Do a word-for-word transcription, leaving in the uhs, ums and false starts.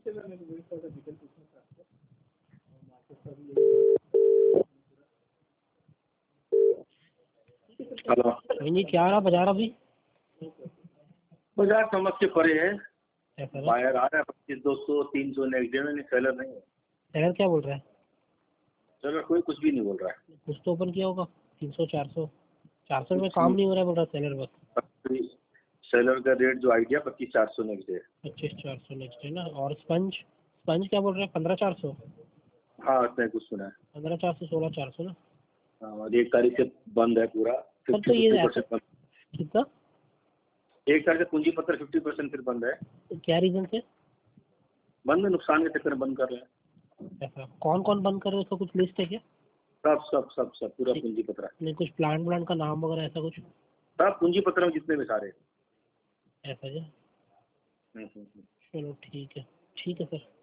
Hello जी, क्या रहा बाजार अभी? बाजार समझ के परे है। ऐसा है? बाहर आ रहा है पच्चीस दो सौ तीन सौ नेक्स्ट डे में, नहीं सेलर नहीं है। सेलर क्या बोल रहा है? सेलर कोई कुछ भी नहीं बोल रहा है। कुछ तो ओपन किया होगा। तीन सौ चार सौ चार सौ में कुछ काम नहीं। नहीं हो रहा है बोल रहा है सेलर बस। सेलर का रेट जो आइडिया पच्चीस चार सौ नेक्स्ट डे। पच्चीस चार सौ नेक्स्ट है ना। और स्पंज स्पंज क्या बोल रहे हैं? पंद्रह चार सौ हाँ इतना ही कुछ सुना है। पंद्रह चार सौ सोलह चार सौ ना। हाँ, और एक तारीख से बंद है पूरा। सर फिफ्टी तो ये फिफ्टी ऐसा परसेंट बंद। कितना? एक तारीख से पूंजी पत्र फिफ्टी परसेंट फिर बंद है। क्या रीजन से? बंद है, नुकसान के चक्कर में बंद कर रहे हैं। ऐसा कौन कौन बंद कर रहे हैं? उसका कुछ लिस्ट है क्या? सब सब सब सब पूरा पूंजी पत्र। नहीं, कुछ प्लान प्लान का नाम वगैरह ऐसा कुछ? सब पूंजी पत्र में जितने भी सारे। ऐसा क्या? हम्म, हम्म, हम्म। चलो ठीक है, ठीक है सर।